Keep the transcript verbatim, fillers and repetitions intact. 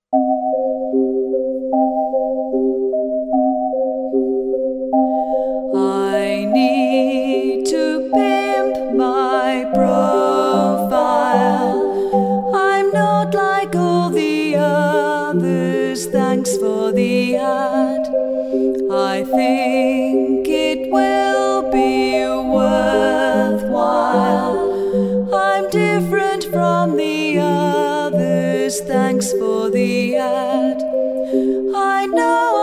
I need to pimp my profile. I'm not like all the others, thanks for the ad. I think it will be worthwhile. I'm different from the others, thanks for the ad. I know